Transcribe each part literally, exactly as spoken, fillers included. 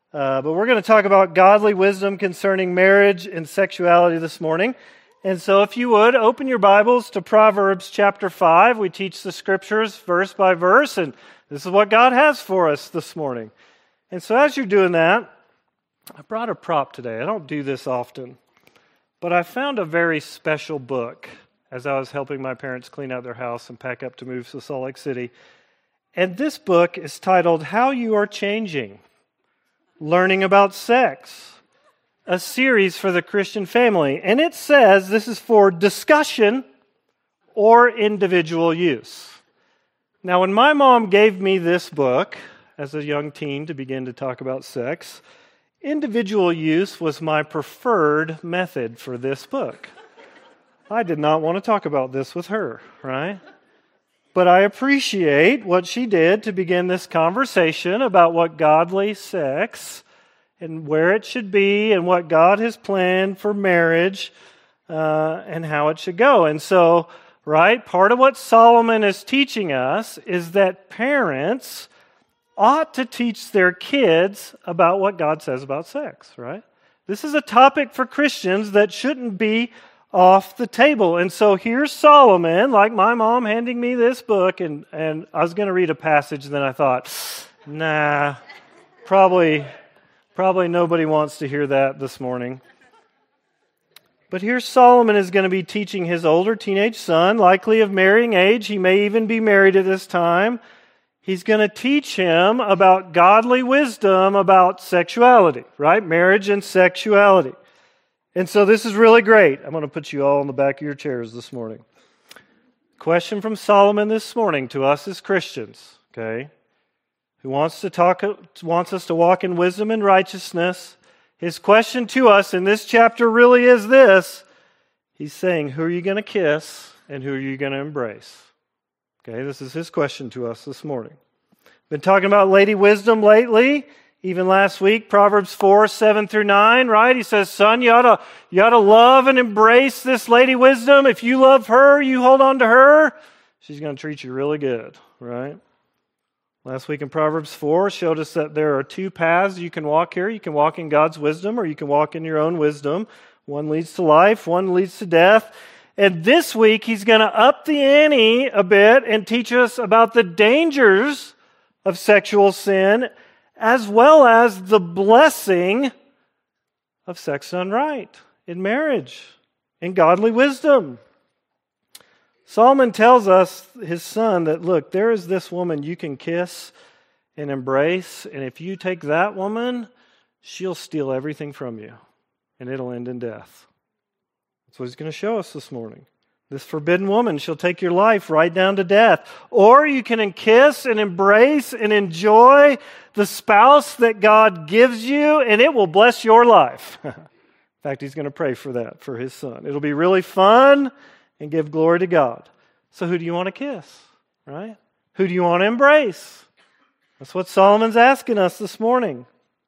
Uh, but we're going to talk about godly wisdom concerning marriage and sexuality this morning. And so if you would, open your Bibles to Proverbs chapter five. We teach the scriptures verse by verse, and this is what God has for us this morning. And so as you're doing that, I brought a prop today. I don't do this often, but I found a very special book as I was helping my parents clean out their house and pack up to move to Salt Lake City. And this book is titled, How You Are Changing, Learning About Sex, a series for the Christian family. And it says this is for discussion or individual use. Now, when my mom gave me this book as a young teen to begin to talk about sex, individual use was my preferred method for this book. I did not want to talk about this with her, right? But I appreciate what she did to begin this conversation about what godly sex and where it should be and what God has planned for marriage uh, and how it should go. And so, right, part of what Solomon is teaching us is that parents ought to teach their kids about what God says about sex, right? This is a topic for Christians that shouldn't be off the table. And so here's Solomon, like my mom handing me this book, and, and I was going to read a passage, and then I thought, nah, probably, probably nobody wants to hear that this morning. But here Solomon is going to be teaching his older teenage son, likely of marrying age. He may even be married at this time. He's going to teach him about godly wisdom about sexuality, right? Marriage and sexuality. And so this is really great. I'm going to put you all in the back of your chairs this morning. Question from Solomon this morning to us as Christians, okay? Who wants to talk, wants us to walk in wisdom and righteousness. His question to us in this chapter really is this. He's saying, who are you going to kiss and who are you going to embrace? Okay, this is his question to us this morning. Been talking about Lady Wisdom lately. Even last week, Proverbs four, seven through nine, right? He says, son, you ought to, you ought to love and embrace this Lady Wisdom. If you love her, you hold on to her. She's going to treat you really good, right? Last week in Proverbs four showed us that there are two paths you can walk here. You can walk in God's wisdom or you can walk in your own wisdom. One leads to life, one leads to death. And this week, he's going to up the ante a bit and teach us about the dangers of sexual sin as well as the blessing of sex done right in marriage, in godly wisdom. Solomon tells us, his son, that look, there is this woman you can kiss and embrace, and if you take that woman, she'll steal everything from you, and it'll end in death. That's what he's going to show us this morning. This forbidden woman, she'll take your life right down to death. Or you can kiss and embrace and enjoy the spouse that God gives you, and it will bless your life. In fact, he's going to pray for that for his son. It'll be really fun and give glory to God. So who do you want to kiss, right? Who do you want to embrace? That's what Solomon's asking us this morning.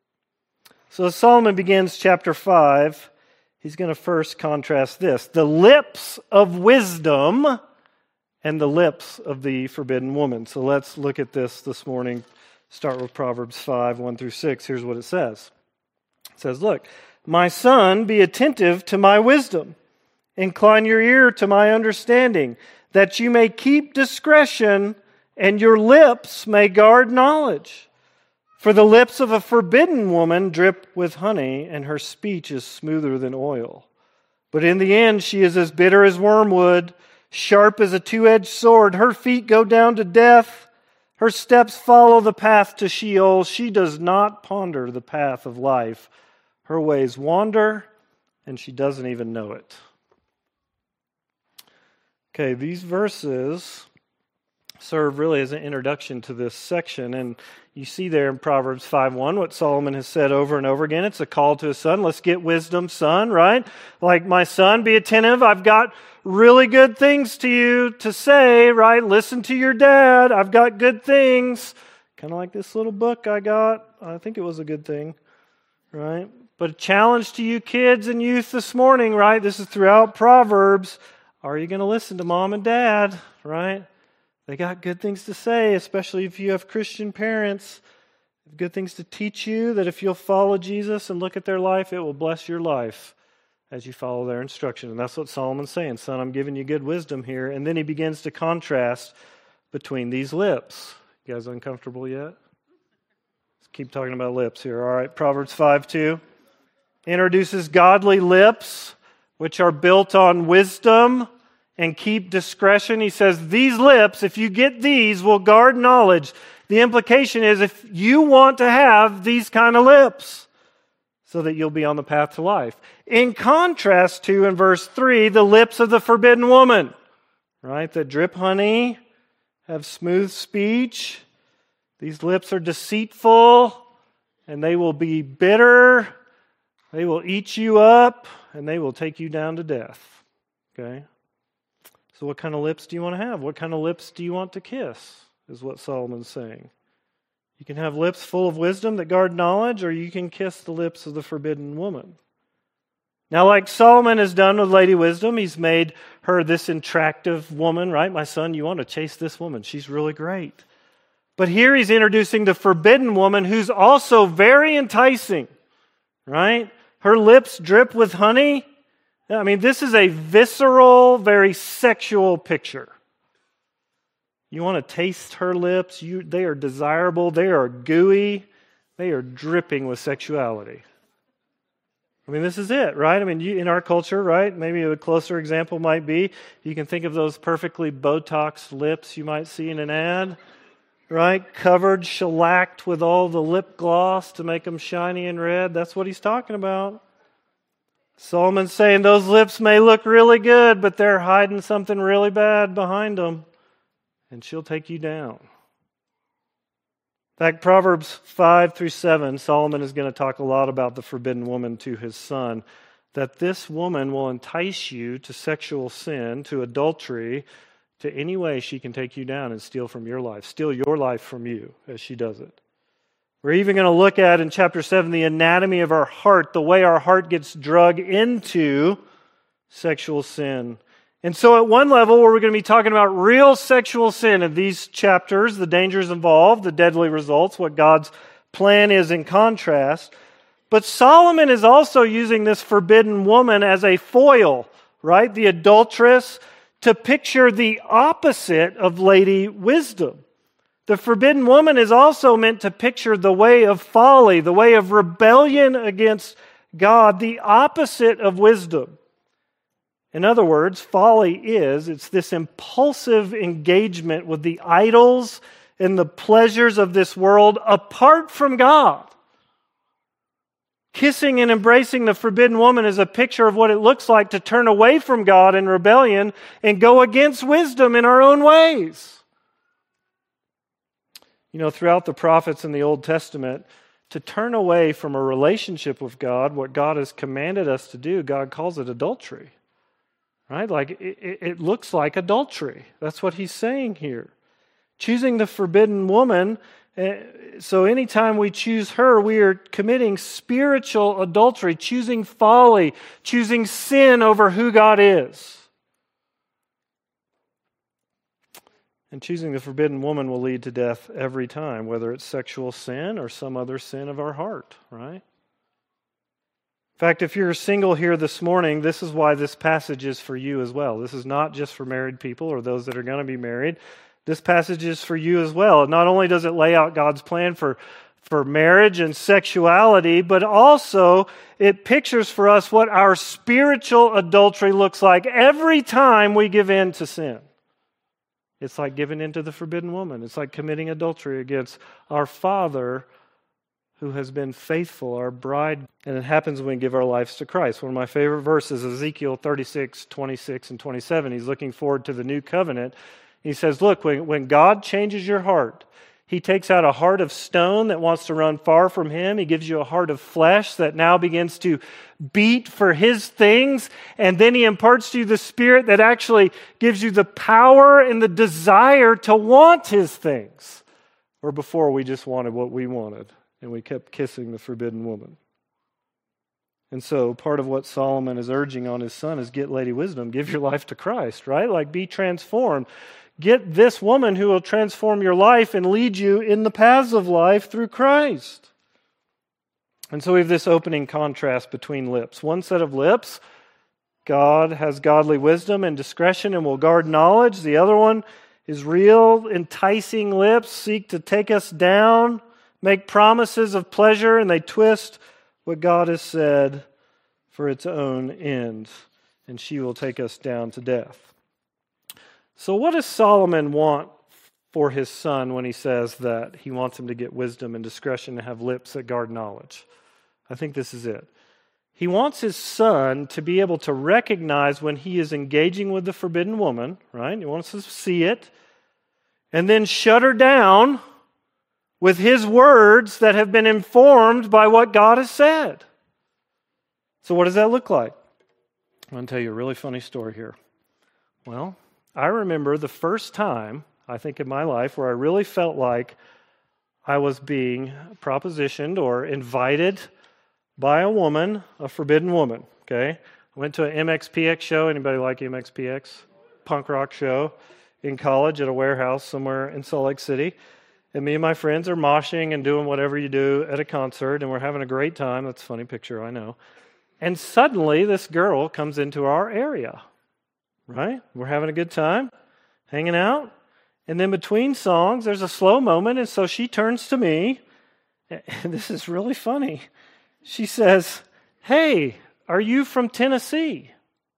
So as Solomon begins chapter five, he's going to first contrast this, the lips of wisdom and the lips of the forbidden woman. So let's look at this this morning. Start with Proverbs five, one through six. Here's what it says. It says, look, my son, be attentive to my wisdom. Incline your ear to my understanding, that you may keep discretion and your lips may guard knowledge. For the lips of a forbidden woman drip with honey, and her speech is smoother than oil. But in the end she is as bitter as wormwood, sharp as a two-edged sword. Her feet go down to death. Her steps follow the path to Sheol. She does not ponder the path of life. Her ways wander, and she doesn't even know it. Okay, these verses serve really as an introduction to this section, and you see there in Proverbs five one what Solomon has said over and over again. It's a call to his son. Let's get wisdom, son, right? Like, my son, be attentive. I've got really good things to you to say, right? Listen to your dad. I've got good things. Kind of like this little book I got. I think it was a good thing, right? But a challenge to you kids and youth this morning, right? This is throughout Proverbs. Are you going to listen to mom and dad, right? They got good things to say, especially if you have Christian parents. Good things to teach you, that if you'll follow Jesus and look at their life, it will bless your life as you follow their instruction. And that's what Solomon's saying. Son, I'm giving you good wisdom here. And then he begins to contrast between these lips. You guys uncomfortable yet? Let's keep talking about lips here. All right, Proverbs five two introduces godly lips, which are built on wisdom and keep discretion. He says, these lips, if you get these, will guard knowledge. The implication is if you want to have these kind of lips so that you'll be on the path to life. In contrast to, in verse three, the lips of the forbidden woman, right? That drip honey, have smooth speech. These lips are deceitful and they will be bitter. They will eat you up and they will take you down to death. Okay? So what kind of lips do you want to have? What kind of lips do you want to kiss? Is what Solomon's saying. You can have lips full of wisdom that guard knowledge, or you can kiss the lips of the forbidden woman. Now, like Solomon has done with Lady Wisdom, he's made her this attractive woman, right? My son, you want to chase this woman. She's really great. But here he's introducing the forbidden woman, who's also very enticing, right? Her lips drip with honey. I mean, this is a visceral, very sexual picture. You want to taste her lips? You, they are desirable. They are gooey. They are dripping with sexuality. I mean, this is it, right? I mean, you, in our culture, right? Maybe a closer example might be, you can think of those perfectly Botoxed lips you might see in an ad, right? Covered, shellacked with all the lip gloss to make them shiny and red. That's what he's talking about. Solomon's saying those lips may look really good, but they're hiding something really bad behind them. And she'll take you down. In fact, Proverbs five through seven, Solomon is going to talk a lot about the forbidden woman to his son, that this woman will entice you to sexual sin, to adultery, to any way she can take you down and steal from your life, steal your life from you as she does it. We're even going to look at in chapter seven the anatomy of our heart, the way our heart gets drug into sexual sin. And so at one level, where we're going to be talking about real sexual sin in these chapters, the dangers involved, the deadly results, what God's plan is in contrast. But Solomon is also using this forbidden woman as a foil, right? The adulteress, to picture the opposite of Lady Wisdom. The forbidden woman is also meant to picture the way of folly, the way of rebellion against God, the opposite of wisdom. In other words, folly is, it's this impulsive engagement with the idols and the pleasures of this world apart from God. Kissing and embracing the forbidden woman is a picture of what it looks like to turn away from God in rebellion and go against wisdom in our own ways. You know, throughout the prophets in the Old Testament, to turn away from a relationship with God, what God has commanded us to do, God calls it adultery. Right? Like, it, it looks like adultery. That's what he's saying here. Choosing the forbidden woman, so anytime we choose her, we are committing spiritual adultery, choosing folly, choosing sin over who God is. And choosing the forbidden woman will lead to death every time, whether it's sexual sin or some other sin of our heart, right? In fact, if you're single here this morning, this is why this passage is for you as well. This is not just for married people or those that are going to be married. This passage is for you as well. Not only does it lay out God's plan for, for marriage and sexuality, but also it pictures for us what our spiritual adultery looks like every time we give in to sin. It's like giving in to the forbidden woman. It's like committing adultery against our Father who has been faithful, our bride. And it happens when we give our lives to Christ. One of my favorite verses, Ezekiel thirty-six, twenty-six, and twenty-seven. He's looking forward to the new covenant. He says, look, when, when God changes your heart, He takes out a heart of stone that wants to run far from Him. He gives you a heart of flesh that now begins to beat for His things. And then He imparts to you the Spirit that actually gives you the power and the desire to want His things. Where before we just wanted what we wanted. And we kept kissing the forbidden woman. And so part of what Solomon is urging on his son is get Lady Wisdom. Give your life to Christ, right? Like be transformed. Get this woman who will transform your life and lead you in the paths of life through Christ. And so we have this opening contrast between lips. One set of lips, God has godly wisdom and discretion and will guard knowledge. The other one is real, enticing lips, seek to take us down, make promises of pleasure, and they twist what God has said for its own end. And she will take us down to death. So what does Solomon want for his son when he says that he wants him to get wisdom and discretion and have lips that guard knowledge? I think this is it. He wants his son to be able to recognize when he is engaging with the forbidden woman, right? He wants us to see it, and then shut her down with his words that have been informed by what God has said. So what does that look like? I'm going to tell you a really funny story here. Well, I remember the first time, I think in my life, where I really felt like I was being propositioned or invited by a woman, a forbidden woman, okay? I went to an M X P X show. Anybody like M X P X? Punk rock show in college at a warehouse somewhere in Salt Lake City. And me and my friends are moshing and doing whatever you do at a concert, and we're having a great time. That's a funny picture, I know. And suddenly, this girl comes into our area, right? We're having a good time, hanging out. And then between songs, there's a slow moment, and so she turns to me, and this is really funny. She says, "Hey, are you from Tennessee?"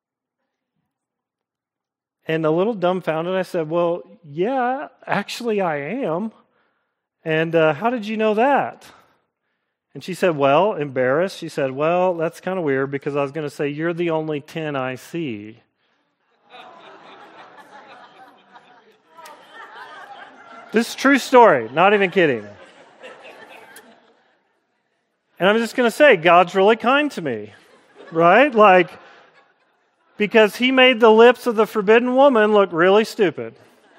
And a little dumbfounded, I said, "Well, yeah, actually I am. And uh, how did you know that?" And she said, well, embarrassed, she said, "Well, that's kind of weird because I was going to say, you're the only ten I see." This is a true story, not even kidding. And I'm just going to say, God's really kind to me, right? Like, because he made the lips of the forbidden woman look really stupid.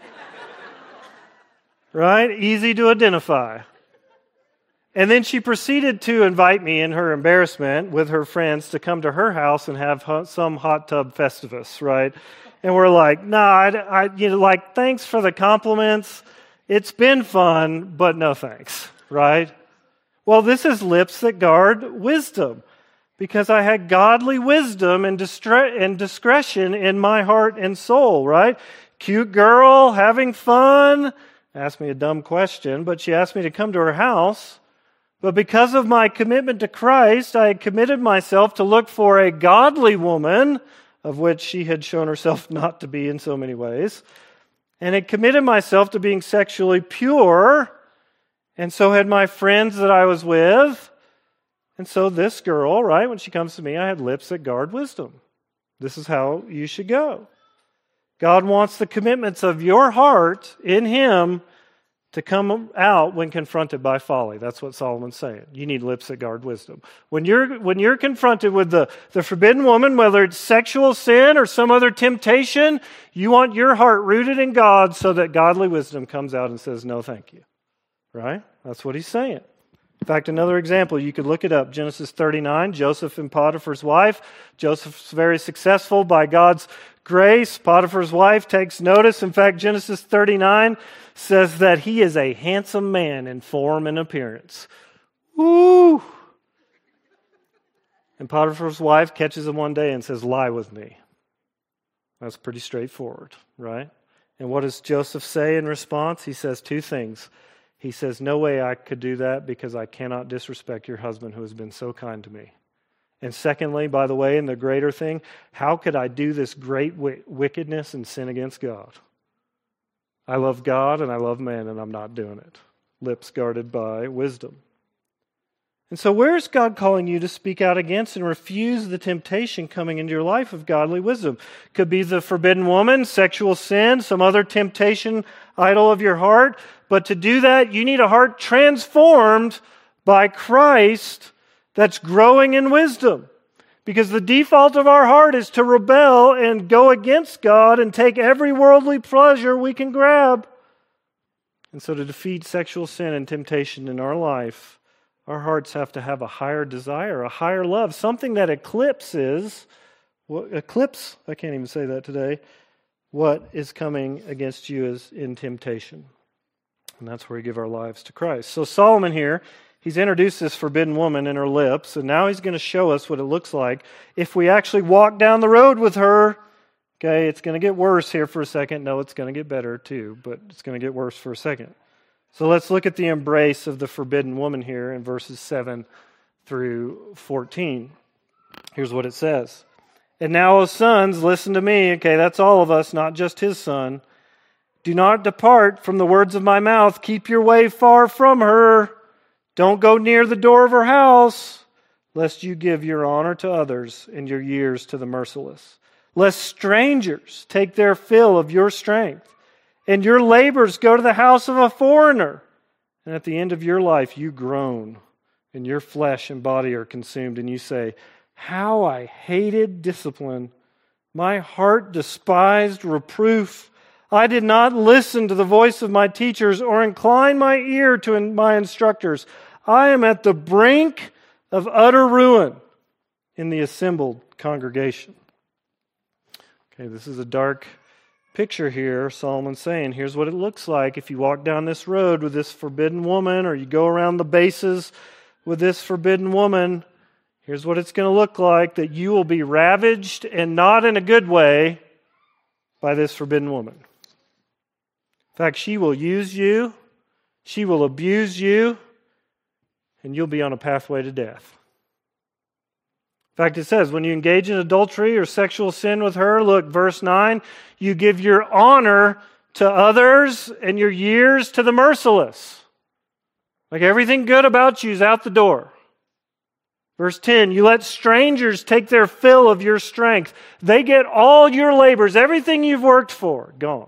Right? Easy to identify. And then she proceeded to invite me in her embarrassment with her friends to come to her house and have some hot tub festivus, right? And we're like, nah, I, I, you know, like, thanks for the compliments. It's been fun, but no thanks, right? Well, this is lips that guard wisdom, because I had godly wisdom and, distre- and discretion in my heart and soul, right? Cute girl, having fun, asked me a dumb question, but she asked me to come to her house. But because of my commitment to Christ, I had committed myself to look for a godly woman, of which she had shown herself not to be in so many ways, and had committed myself to being sexually pure, and so had my friends that I was with. And so this girl, right, when she comes to me, I had lips that guard wisdom. This is how you should go. God wants the commitments of your heart in Him to come out when confronted by folly. That's what Solomon's saying. You need lips that guard wisdom. When you're when you're confronted with the, the forbidden woman, whether it's sexual sin or some other temptation, you want your heart rooted in God so that godly wisdom comes out and says, no, thank you. Right? That's what he's saying. In fact, another example, you could look it up. Genesis thirty-nine, Joseph and Potiphar's wife. Joseph's very successful by God's grace. Potiphar's wife takes notice. In fact, Genesis thirty-nine says that he is a handsome man in form and appearance. Woo! And Potiphar's wife catches him one day and says, lie with me. That's pretty straightforward, right? And what does Joseph say in response? He says two things. He says, no way I could do that because I cannot disrespect your husband who has been so kind to me. And secondly, by the way, and the greater thing, how could I do this great w- wickedness and sin against God? I love God and I love man and I'm not doing it. Lips guarded by wisdom. And so where is God calling you to speak out against and refuse the temptation coming into your life of godly wisdom? Could be the forbidden woman, sexual sin, some other temptation idol of your heart. But to do that, you need a heart transformed by Christ that's growing in wisdom. Because the default of our heart is to rebel and go against God and take every worldly pleasure we can grab. And so to defeat sexual sin and temptation in our life, our hearts have to have a higher desire, a higher love, something that eclipses, well, eclipse, I can't even say that today, what is coming against you is in temptation. And that's where we give our lives to Christ. So Solomon here, he's introduced this forbidden woman in her lips, and now he's going to show us what it looks like if we actually walk down the road with her. Okay, it's going to get worse here for a second. No, it's going to get better too, but it's going to get worse for a second. So let's look at the embrace of the forbidden woman here in verses seven through fourteen. Here's what it says. And now, O sons, listen to me. Okay, that's all of us, not just his son. Do not depart from the words of my mouth. Keep your way far from her. Don't go near the door of her house, lest you give your honor to others and your years to the merciless. Lest strangers take their fill of your strength, and your labors go to the house of a foreigner. And at the end of your life you groan, and your flesh and body are consumed, and you say, how I hated discipline. My heart despised reproof. I did not listen to the voice of my teachers or incline my ear to my instructors. I am at the brink of utter ruin in the assembled congregation. Okay, this is a dark picture here. Solomon's saying, here's what it looks like if you walk down this road with this forbidden woman, or you go around the bases with this forbidden woman. Here's what it's going to look like, that you will be ravaged, and not in a good way, by this forbidden woman. In fact, she will use you, she will abuse you, and you'll be on a pathway to death. In fact, it says, when you engage in adultery or sexual sin with her, look, verse nine, you give your honor to others and your years to the merciless. Like everything good about you is out the door. Verse ten, you let strangers take their fill of your strength. They get all your labors, everything you've worked for, gone.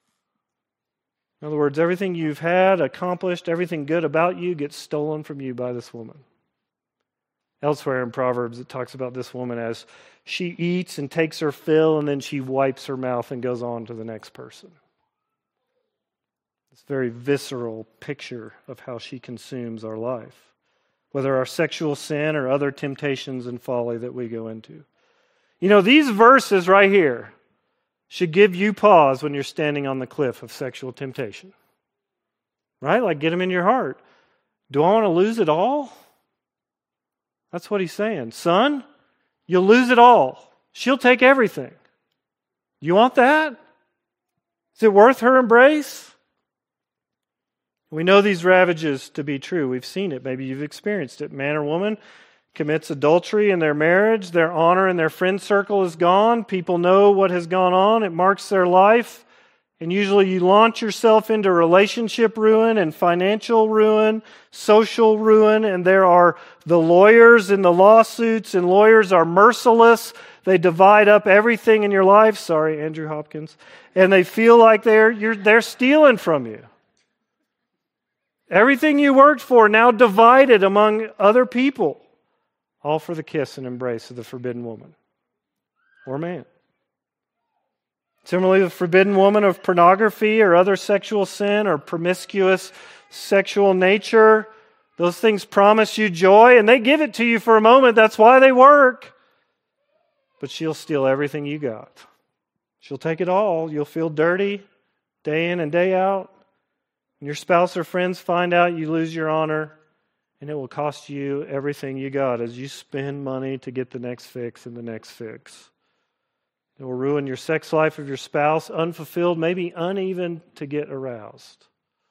In other words, everything you've had, accomplished, everything good about you gets stolen from you by this woman. Elsewhere in Proverbs, it talks about this woman as she eats and takes her fill, and then she wipes her mouth and goes on to the next person. It's a very visceral picture of how she consumes our life, whether our sexual sin or other temptations and folly that we go into. You know, these verses right here should give you pause when you're standing on the cliff of sexual temptation. Right? Like, get them in your heart. Do I want to lose it all? That's what he's saying. Son, you'll lose it all. She'll take everything. You want that? Is it worth her embrace? We know these ravages to be true. We've seen it. Maybe you've experienced it. Man or woman commits adultery in their marriage. Their honor in their friend circle is gone. People know what has gone on. It marks their life. And usually you launch yourself into relationship ruin and financial ruin, social ruin, and there are the lawyers in the lawsuits, and lawyers are merciless. They divide up everything in your life. Sorry, Andrew Hopkins. And they feel like they're you're, they're stealing from you. Everything you worked for now divided among other people, all for the kiss and embrace of the forbidden woman or man. Similarly, the forbidden woman of pornography or other sexual sin or promiscuous sexual nature, those things promise you joy, and they give it to you for a moment. That's why they work. But she'll steal everything you got. She'll take it all. You'll feel dirty day in and day out. When your spouse or friends find out, you lose your honor, and it will cost you everything you got as you spend money to get the next fix and the next fix. It will ruin your sex life of your spouse, unfulfilled, maybe uneven to get aroused.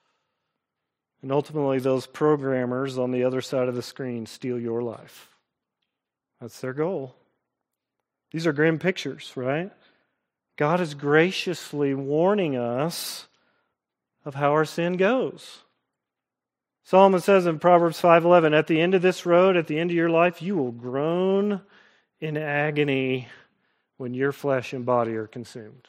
And ultimately, those programmers on the other side of the screen steal your life. That's their goal. These are grim pictures, right? God is graciously warning us of how our sin goes. Solomon says in Proverbs five eleven, at the end of this road, at the end of your life, you will groan in agony when your flesh and body are consumed.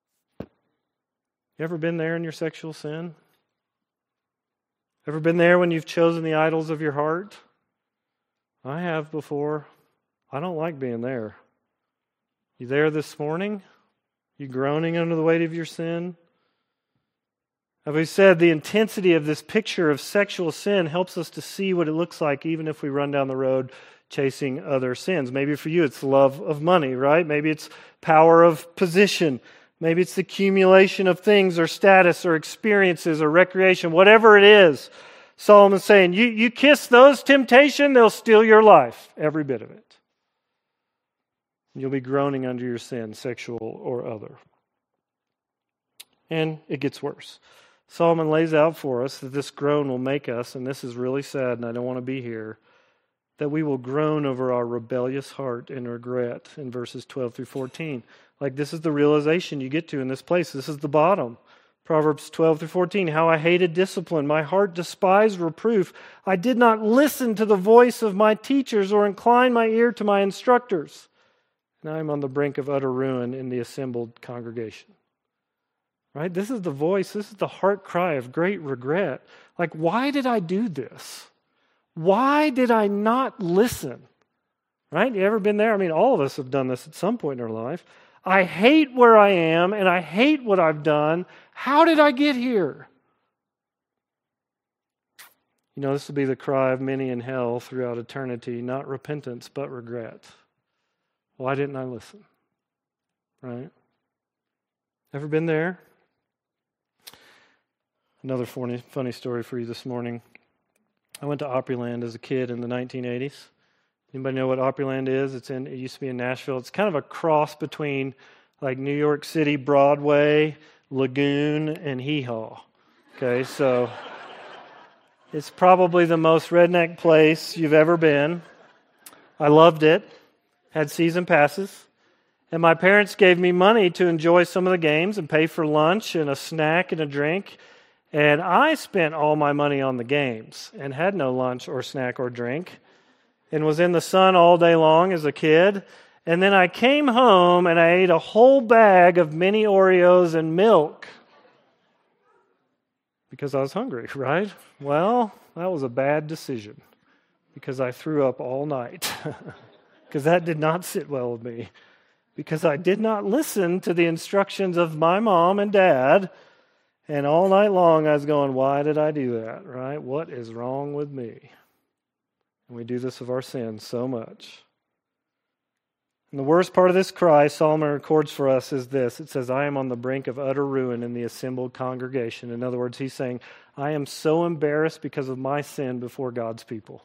You ever been there in your sexual sin? Ever been there when you've chosen the idols of your heart? I have before. I don't like being there. You there this morning? You groaning under the weight of your sin? As we said, the intensity of this picture of sexual sin helps us to see what it looks like even if we run down the road chasing other sins. Maybe for you it's love of money, right? Maybe it's power of position. Maybe it's the accumulation of things or status or experiences or recreation, whatever it is. Solomon's saying, you, you kiss those temptation, they'll steal your life, every bit of it. You'll be groaning under your sin, sexual or other. And it gets worse. Solomon lays out for us that this groan will make us, and this is really sad and I don't want to be here, that we will groan over our rebellious heart and regret in verses twelve through fourteen. Like this is the realization you get to in this place. This is the bottom. Proverbs twelve through fourteen, how I hated discipline. My heart despised reproof. I did not listen to the voice of my teachers or incline my ear to my instructors. And I am on the brink of utter ruin in the assembled congregation. Right? This is the voice, this is the heart cry of great regret. Like, why did I do this? Why did I not listen? Right? You ever been there? I mean, all of us have done this at some point in our life. I hate where I am and I hate what I've done. How did I get here? You know, this will be the cry of many in hell throughout eternity, not repentance, but regret. Why didn't I listen? Right? Ever been there? Another funny, funny story for you this morning. I went to Opryland as a kid in the nineteen eighties. Anybody know what Opryland is? It's in. It used to be in Nashville. It's kind of a cross between like New York City, Broadway, Lagoon, and Hee Haw. Okay, so it's probably the most redneck place you've ever been. I loved it. Had season passes. And my parents gave me money to enjoy some of the games and pay for lunch and a snack and a drink. And I spent all my money on the games and had no lunch or snack or drink and was in the sun all day long as a kid. And then I came home and I ate a whole bag of mini Oreos and milk because I was hungry, right? Well, that was a bad decision because I threw up all night because that did not sit well with me because I did not listen to the instructions of my mom and dad. And all night long I was going, why did I do that, right? What is wrong with me? And we do this of our sins so much. And the worst part of this cry Solomon records for us is this. It says, I am on the brink of utter ruin in the assembled congregation. In other words, he's saying, I am so embarrassed because of my sin before God's people.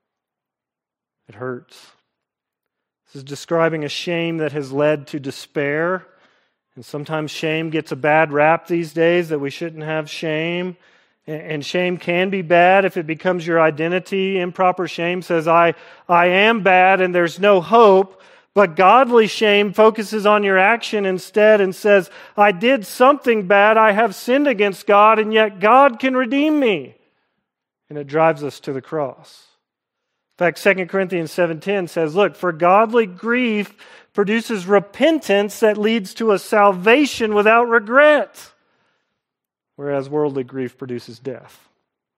It hurts. This is describing a shame that has led to despair. And sometimes shame gets a bad rap these days, that we shouldn't have shame. And shame can be bad if it becomes your identity. Improper shame says, I, I am bad and there's no hope. But godly shame focuses on your action instead and says, I did something bad, I have sinned against God, and yet God can redeem me. And it drives us to the cross. In fact, Second Corinthians seven ten says, look, for godly grief produces repentance that leads to a salvation without regret, whereas worldly grief produces death.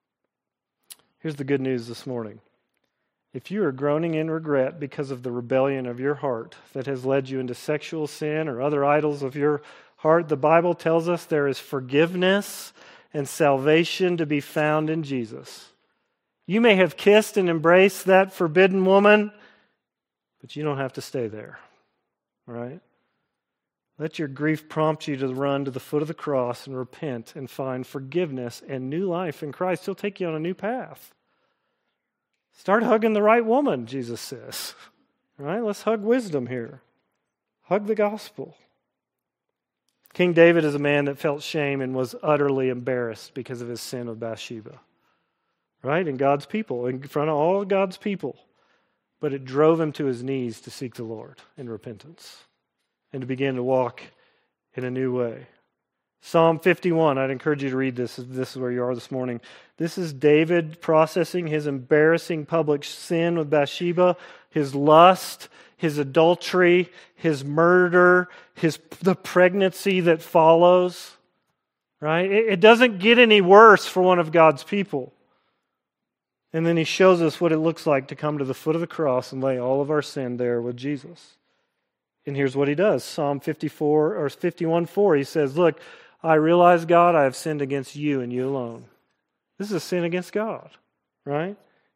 Here's the good news this morning. If you are groaning in regret because of the rebellion of your heart that has led you into sexual sin or other idols of your heart, the Bible tells us there is forgiveness and salvation to be found in Jesus. You may have kissed and embraced that forbidden woman, but you don't have to stay there. Right? Let your grief prompt you to run to the foot of the cross and repent and find forgiveness and new life in Christ. He'll take you on a new path. Start hugging the right woman, Jesus says. All right? Let's hug wisdom here. Hug the gospel. King David is a man that felt shame and was utterly embarrassed because of his sin of Bathsheba. Right? In God's people, in front of all God's people. But it drove him to his knees to seek the Lord in repentance and to begin to walk in a new way. Psalm fifty-one, I'd encourage you to read this. This is where you are this morning. This is David processing his embarrassing public sin with Bathsheba, his lust, his adultery, his murder, his the pregnancy that follows. Right? It, it doesn't get any worse for one of God's people. And then he shows us what it looks like to come to the foot of the cross and lay all of our sin there with Jesus. And here's what he does. Psalm fifty-four or fifty-one four, he says, look, I realize, God, I have sinned against you and you alone. This is a sin against God, right?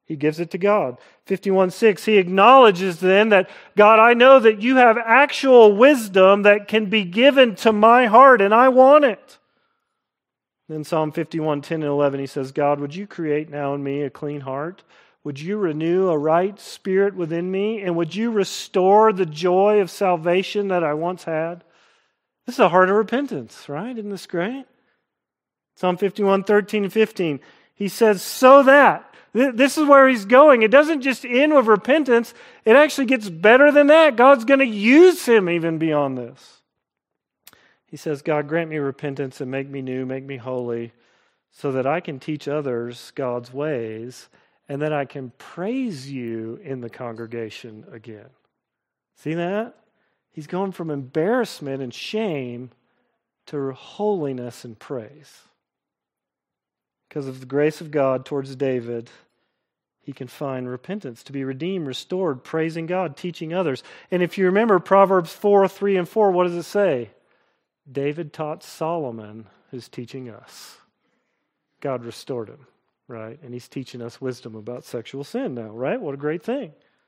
He gives it to God. fifty-one six, he acknowledges then that, God, I know that you have actual wisdom that can be given to my heart, and I want it. Then Psalm fifty-one ten and eleven, he says, God, would you create now in me a clean heart? Would you renew a right spirit within me? And would you restore the joy of salvation that I once had? This is a heart of repentance, right? Isn't this great? Psalm fifty-one thirteen and fifteen, he says, so that, this is where he's going. It doesn't just end with repentance. It actually gets better than that. God's going to use him even beyond this. He says, God, grant me repentance and make me new, make me holy, so that I can teach others God's ways and that I can praise you in the congregation again. See that? He's going from embarrassment and shame to holiness and praise. Because of the grace of God towards David, he can find repentance, to be redeemed, restored, praising God, teaching others. And if you remember Proverbs four, three and four, what does it say? David taught Solomon, who's teaching us. God restored him, right? And he's teaching us wisdom about sexual sin now, right? What a great thing.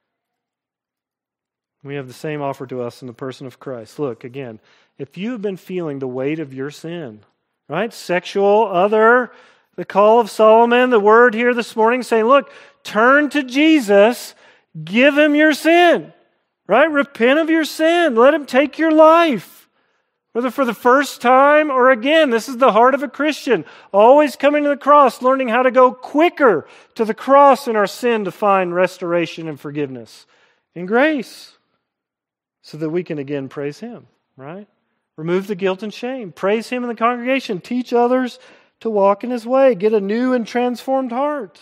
We have the same offer to us in the person of Christ. Look, again, if you have been feeling the weight of your sin, right? Sexual, other, the call of Solomon, the word here this morning saying, look, turn to Jesus, give him your sin, right? Repent of your sin, let him take your life. Whether for the first time or again, this is the heart of a Christian. Always coming to the cross, learning how to go quicker to the cross in our sin to find restoration and forgiveness and grace so that we can again praise him, right? Remove the guilt and shame. Praise him in the congregation. Teach others to walk in his way. Get a new and transformed heart.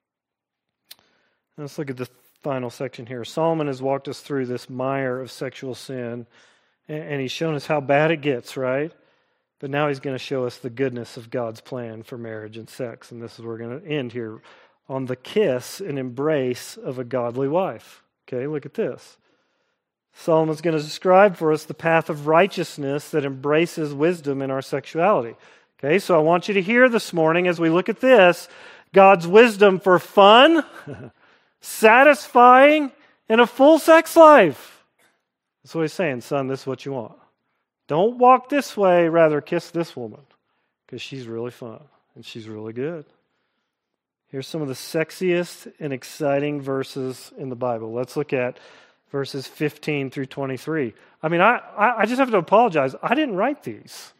Let's look at the final section here. Solomon has walked us through this mire of sexual sin, and he's shown us how bad it gets, right? But now he's going to show us the goodness of God's plan for marriage and sex. And this is where we're going to end here on the kiss and embrace of a godly wife. Okay, look at this. Solomon's going to describe for us the path of righteousness that embraces wisdom in our sexuality. Okay, so I want you to hear this morning as we look at this, God's wisdom for fun, satisfying, and a full sex life. That's what he's saying, son, this is what you want. Don't walk this way, rather kiss this woman, because she's really fun and she's really good. Here's some of the sexiest and exciting verses in the Bible. Let's look at verses fifteen through twenty-three. I mean, I, I just have to apologize. I didn't write these.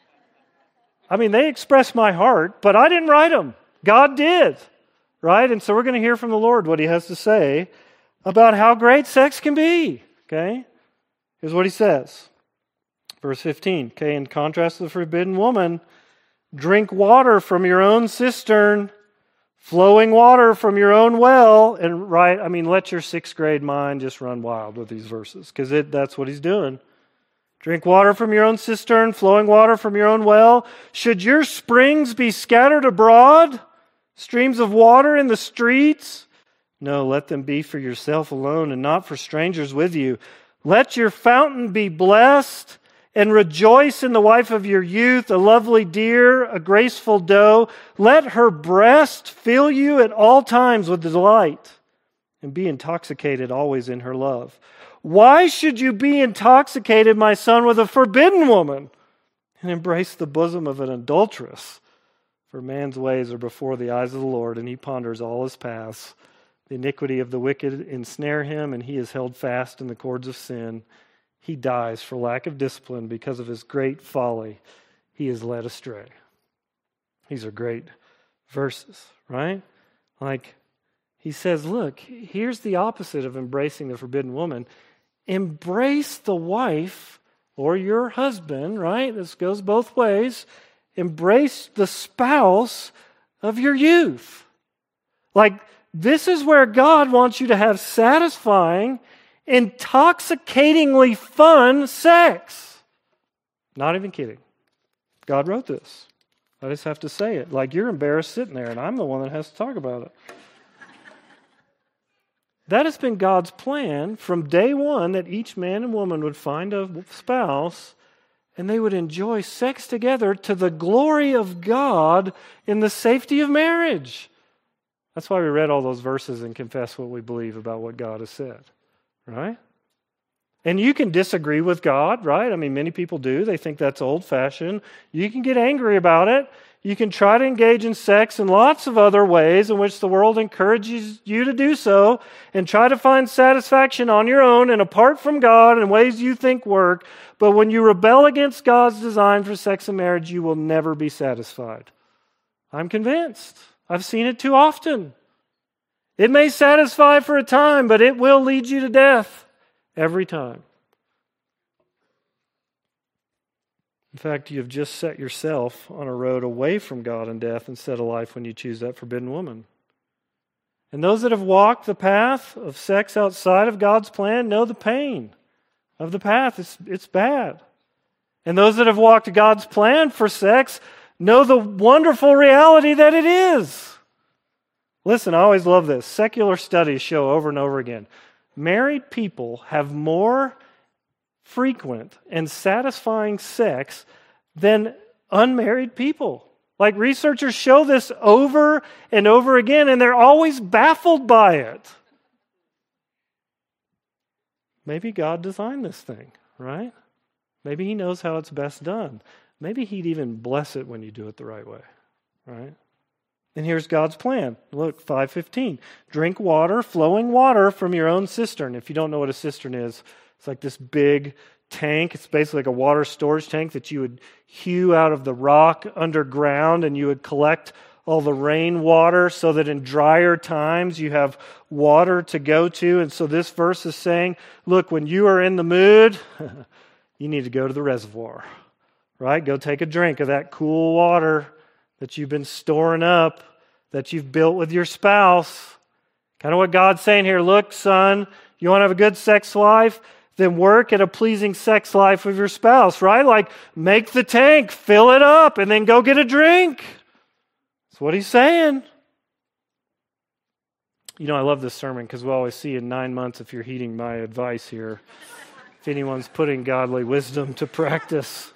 I mean, they express my heart, but I didn't write them. God did, right? And so we're going to hear from the Lord what he has to say about how great sex can be, okay? Here's what he says. Verse fifteen, okay, in contrast to the forbidden woman, drink water from your own cistern, flowing water from your own well, and right, I mean, let your sixth grade mind just run wild with these verses, because that's what he's doing. Drink water from your own cistern, flowing water from your own well. Should your springs be scattered abroad, streams of water in the streets? No, let them be for yourself alone and not for strangers with you. Let your fountain be blessed, and rejoice in the wife of your youth, a lovely deer, a graceful doe. Let her breast fill you at all times with delight, and be intoxicated always in her love. Why should you be intoxicated, my son, with a forbidden woman, and embrace the bosom of an adulteress? For man's ways are before the eyes of the Lord, and he ponders all his paths. The iniquity of the wicked ensnare him, and he is held fast in the cords of sin. He dies for lack of discipline because of his great folly. He is led astray. These are great verses, right? Like, he says, look, here's the opposite of embracing the forbidden woman. Embrace the wife or your husband, right? This goes both ways. Embrace the spouse of your youth. Like, this is where God wants you to have satisfying, intoxicatingly fun sex. Not even kidding. God wrote this. I just have to say it. Like, you're embarrassed sitting there, and I'm the one that has to talk about it. That has been God's plan from day one, that each man and woman would find a spouse and they would enjoy sex together to the glory of God in the safety of marriage. That's why we read all those verses and confess what we believe about what God has said, right? And you can disagree with God, right? I mean, many people do. They think that's old-fashioned. You can get angry about it. You can try to engage in sex in lots of other ways in which the world encourages you to do so and try to find satisfaction on your own and apart from God in ways you think work. But when you rebel against God's design for sex and marriage, you will never be satisfied. I'm convinced. I've seen it too often. It may satisfy for a time, but it will lead you to death every time. In fact, you have just set yourself on a road away from God and death instead of life when you choose that forbidden woman. And those that have walked the path of sex outside of God's plan know the pain of the path. It's, it's bad. And those that have walked God's plan for sex know the wonderful reality that it is. Listen, I always love this. Secular studies show over and over again, married people have more frequent and satisfying sex than unmarried people. Like, researchers show this over and over again, and they're always baffled by it. Maybe God designed this thing, right? Maybe He knows how it's best done. Maybe He'd even bless it when you do it the right way, right? And here's God's plan. Look, five fifteen. Drink water, flowing water from your own cistern. If you don't know what a cistern is, it's like this big tank. It's basically like a water storage tank that you would hew out of the rock underground, and you would collect all the rainwater so that in drier times you have water to go to. And so this verse is saying, look, when you are in the mood, you need to go to the reservoir, right? Go take a drink of that cool water that you've been storing up, that you've built with your spouse. Kind of what God's saying here. Look, son, you want to have a good sex life? Then work at a pleasing sex life with your spouse, right? Like, make the tank, fill it up, and then go get a drink. That's what he's saying. You know, I love this sermon because we'll always see in nine months, if you're heeding my advice here, if anyone's putting godly wisdom to practice.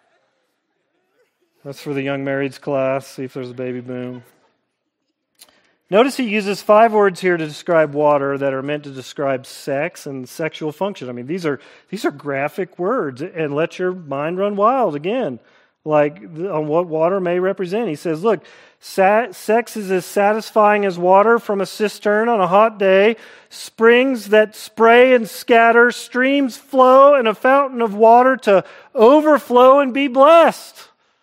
That's for the young marrieds class, see if there's a baby boom. Notice he uses five words here to describe water that are meant to describe sex and sexual function. I mean, these are these are graphic words, and let your mind run wild again, like on what water may represent. He says, look, sex is as satisfying as water from a cistern on a hot day, springs that spray and scatter, streams flow, and a fountain of water to overflow and be blessed.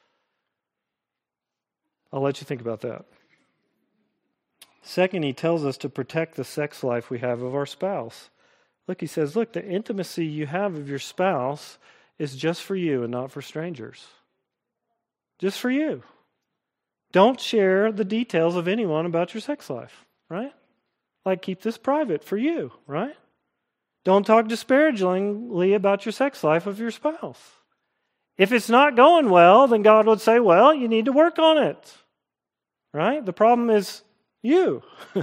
I'll let you think about that. Second, he tells us to protect the sex life we have of our spouse. Look, he says, look, the intimacy you have of your spouse is just for you and not for strangers. Just for you. Don't share the details of anyone about your sex life, right? Like, keep this private for you, right? Don't talk disparagingly about your sex life of your spouse. If it's not going well, then God would say, well, you need to work on it, right? The problem is you.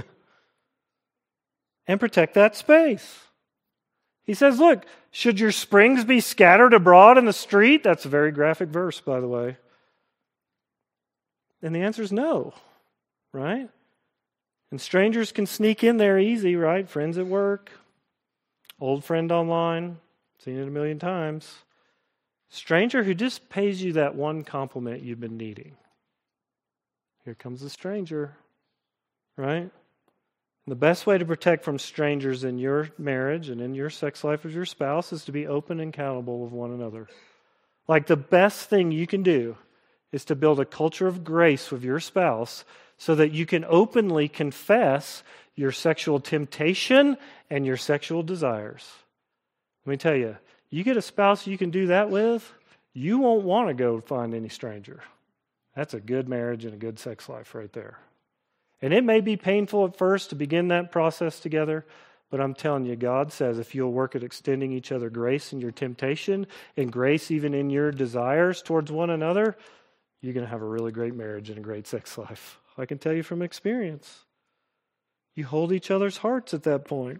And protect that space. He says, look, should your springs be scattered abroad in the street? That's a very graphic verse, by the way. And the answer is no, right? And strangers can sneak in there easy, right? Friends at work, old friend online, seen it a million times. Stranger who just pays you that one compliment you've been needing. Here comes the stranger. Right? And the best way to protect from strangers in your marriage and in your sex life with your spouse is to be open and accountable with one another. Like, the best thing you can do is to build a culture of grace with your spouse so that you can openly confess your sexual temptation and your sexual desires. Let me tell you, you get a spouse you can do that with, you won't want to go find any stranger. That's a good marriage and a good sex life right there. And it may be painful at first to begin that process together, but I'm telling you, God says if you'll work at extending each other grace in your temptation and grace even in your desires towards one another, you're going to have a really great marriage and a great sex life. I can tell you from experience. You hold each other's hearts at that point.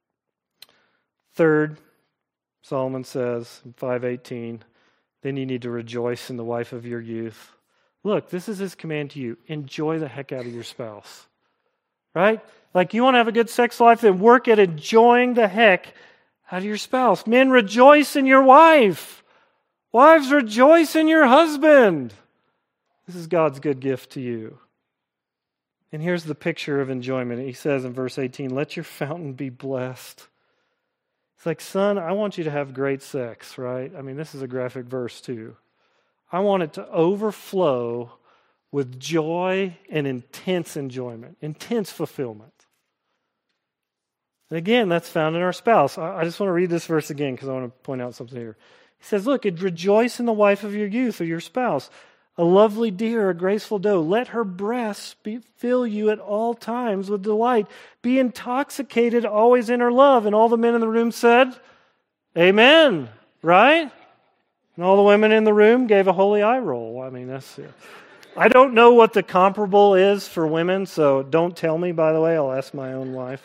Third, Solomon says in five eighteen, then you need to rejoice in the wife of your youth. Look, this is his command to you. Enjoy the heck out of your spouse. right? Like you want to have a good sex life, then work at enjoying the heck out of your spouse. Men, rejoice in your wife. Wives, rejoice in your husband. This is God's good gift to you. And here's the picture of enjoyment. He says in verse eighteen, let your fountain be blessed. It's like, son, I want you to have great sex, right? I mean, this is a graphic verse too. I want it to overflow with joy and intense enjoyment, intense fulfillment. And again, that's found in our spouse. I just want to read this verse again because I want to point out something here. He says, look, rejoice in the wife of your youth or your spouse, a lovely deer, a graceful doe. Let her breasts be, fill you at all times with delight. Be intoxicated always in her love. And all the men in the room said, amen, right? And all the women in the room gave a holy eye roll. I mean, that's... Yeah. I don't know what the comparable is for women, so don't tell me, by the way. I'll ask my own wife.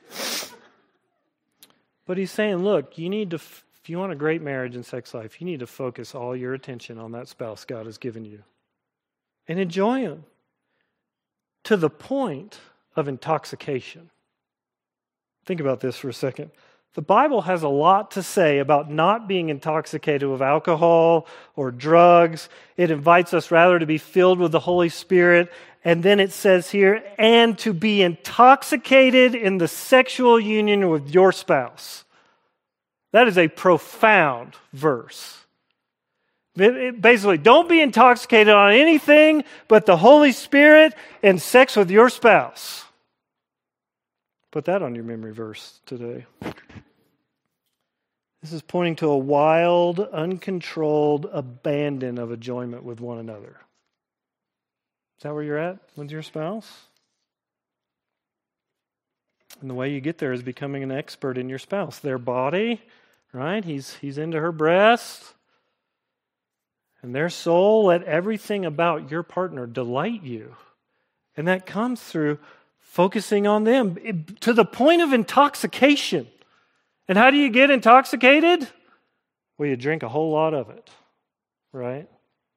But he's saying, look, you need to, if you want a great marriage and sex life, you need to focus all your attention on that spouse God has given you. And enjoy him. To the point of intoxication. Think about this for a second. The Bible has a lot to say about not being intoxicated with alcohol or drugs. It invites us rather to be filled with the Holy Spirit. And then it says here, and to be intoxicated in the sexual union with your spouse. That is a profound verse. Basically, don't be intoxicated on anything but the Holy Spirit and sex with your spouse. Put that on your memory verse today. This is pointing to a wild, uncontrolled abandon of enjoyment with one another. Is that where you're at with your spouse? And the way you get there is becoming an expert in your spouse. Their body, right? He's, he's into her breast. And their soul, let everything about your partner delight you. And that comes through focusing on them it, to the point of intoxication. And how do you get intoxicated? Well, you drink a whole lot of it, right?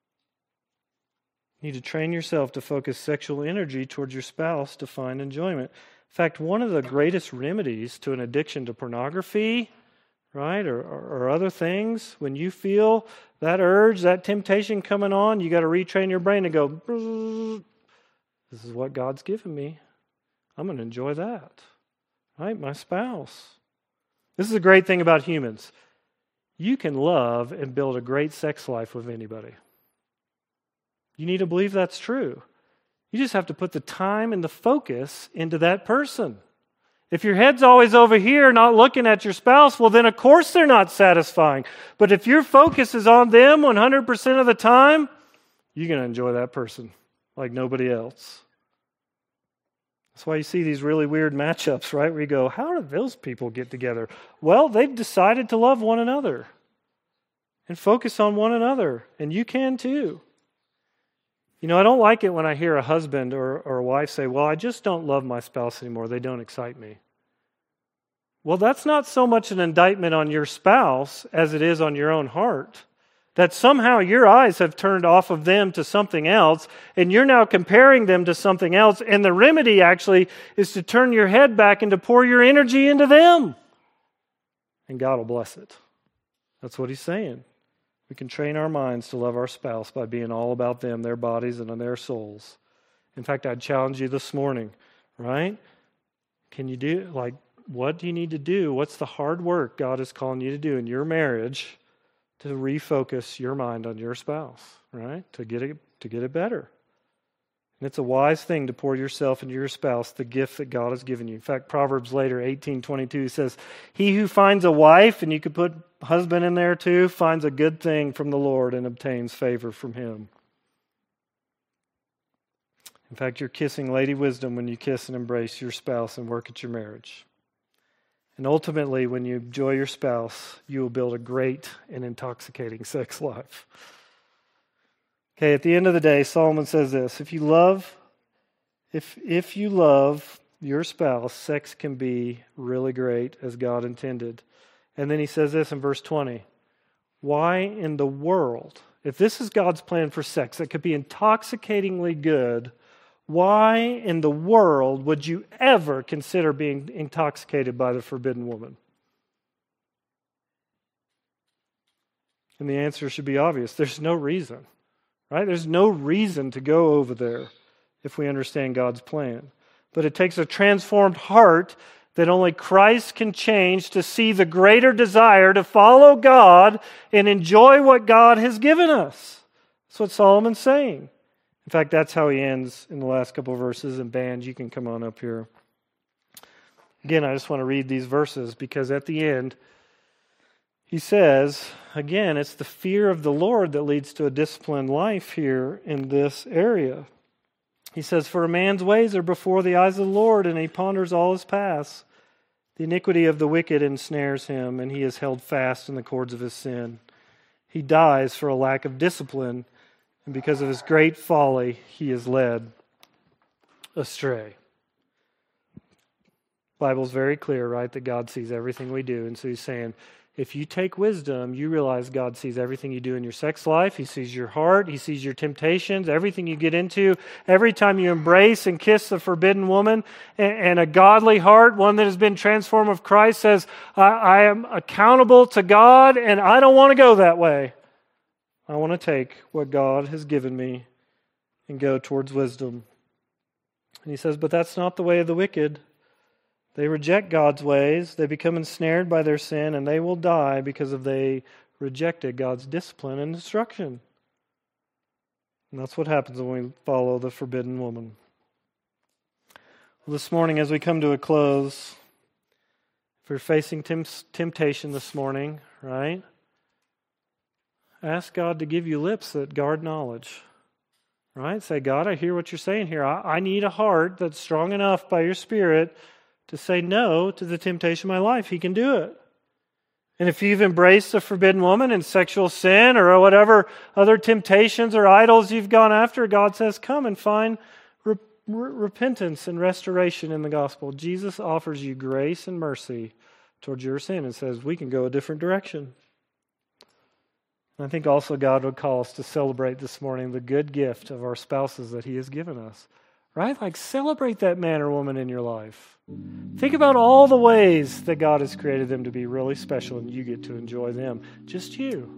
You need to train yourself to focus sexual energy towards your spouse to find enjoyment. In fact, one of the greatest remedies to an addiction to pornography, right, or, or, or other things, when you feel that urge, that temptation coming on, you got to retrain your brain to go, this is what God's given me. I'm going to enjoy that, right? My spouse. This is a great thing about humans. You can love and build a great sex life with anybody. You need to believe that's true. You just have to put the time and the focus into that person. If your head's always over here not looking at your spouse, well then of course they're not satisfying. But if your focus is on them one hundred percent of the time, you're going to enjoy that person like nobody else. That's why you see these really weird matchups, right? Where you go, how do those people get together? Well, they've decided to love one another and focus on one another. And you can too. You know, I don't like it when I hear a husband or, or a wife say, well, I just don't love my spouse anymore. They don't excite me. Well, that's not so much an indictment on your spouse as it is on your own heart. That somehow your eyes have turned off of them to something else, and you're now comparing them to something else, and the remedy actually is to turn your head back and to pour your energy into them. And God will bless it. That's what he's saying. We can train our minds to love our spouse by being all about them, their bodies, and their souls. In fact, I'd challenge you this morning, right? Can you do, like, what do you need to do? What's the hard work God is calling you to do in your marriage to refocus your mind on your spouse, right? To get it, to get it better. And it's a wise thing to pour yourself into your spouse, the gift that God has given you. In fact, Proverbs later, eighteen twenty-two says, he who finds a wife, and you could put husband in there too, finds a good thing from the Lord and obtains favor from him. In fact, you're kissing Lady Wisdom when you kiss and embrace your spouse and work at your marriage. And ultimately, when you enjoy your spouse, you will build a great and intoxicating sex life. Okay, at the end of the day, Solomon says this, if you love, if if you love your spouse, sex can be really great as God intended. And then he says this in verse twenty, why in the world, if this is God's plan for sex, that could be intoxicatingly good, why in the world would you ever consider being intoxicated by the forbidden woman? And the answer should be obvious. There's no reason, right? There's no reason to go over there if we understand God's plan. But it takes a transformed heart that only Christ can change to see the greater desire to follow God and enjoy what God has given us. That's what Solomon's saying. In fact, that's how he ends in the last couple of verses. And bands, you can come on up here. Again, I just want to read these verses because at the end, he says, again, it's the fear of the Lord that leads to a disciplined life here in this area. He says, for a man's ways are before the eyes of the Lord, and he ponders all his paths. The iniquity of the wicked ensnares him, and he is held fast in the cords of his sin. He dies for a lack of discipline, and because of his great folly, he is led astray. The Bible's very clear, right, that God sees everything we do. And so he's saying, if you take wisdom, you realize God sees everything you do in your sex life. He sees your heart. He sees your temptations, everything you get into. Every time you embrace and kiss the forbidden woman, and a godly heart, one that has been transformed of Christ, says, I, I am accountable to God, and I don't want to go that way. I want to take what God has given me and go towards wisdom. And he says, but that's not the way of the wicked. They reject God's ways, they become ensnared by their sin, and they will die because of they rejected God's discipline and instruction. And that's what happens when we follow the forbidden woman. Well, this morning, as we come to a close, if you're facing temp- temptation this morning, right, ask God to give you lips that guard knowledge. Right? Say, God, I hear what you're saying here. I, I need a heart that's strong enough by your Spirit to say no to the temptation of my life. He can do it. And if you've embraced the forbidden woman and sexual sin or whatever other temptations or idols you've gone after, God says, come and find re- re- repentance and restoration in the gospel. Jesus offers you grace and mercy towards your sin and says, we can go a different direction. And I think also God would call us to celebrate this morning the good gift of our spouses that He has given us. Right? Like, celebrate that man or woman in your life. Think about all the ways that God has created them to be really special, and you get to enjoy them. Just you.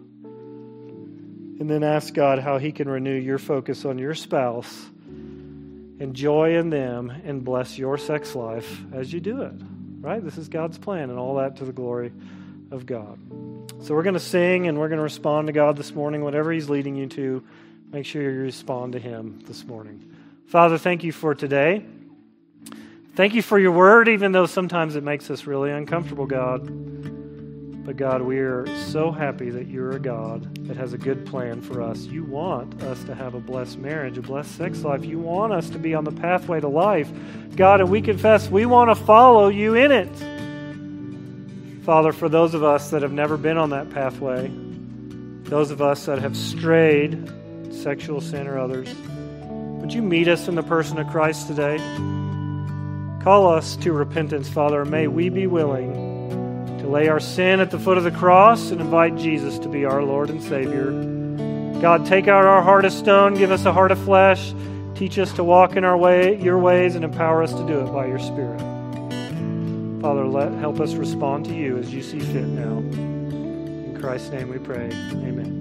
And then ask God how He can renew your focus on your spouse, and joy in them, and bless your sex life as you do it. Right? This is God's plan, and all that to the glory of God. So we're going to sing, and we're going to respond to God this morning. Whatever He's leading you to, make sure you respond to Him this morning. Father, thank you for today. Thank you for your word, even though sometimes it makes us really uncomfortable, God. But God, we are so happy that you're a God that has a good plan for us. You want us to have a blessed marriage, a blessed sex life. You want us to be on the pathway to life. God, and we confess we want to follow you in it. Father, for those of us that have never been on that pathway, those of us that have strayed, sexual sin or others, would you meet us in the person of Christ today? Call us to repentance, Father. May we be willing to lay our sin at the foot of the cross and invite Jesus to be our Lord and Savior. God, take out our heart of stone, give us a heart of flesh. Teach us to walk in our way, your ways, and empower us to do it by your Spirit. Father, let help us respond to you as you see fit now. In Christ's name we pray. Amen.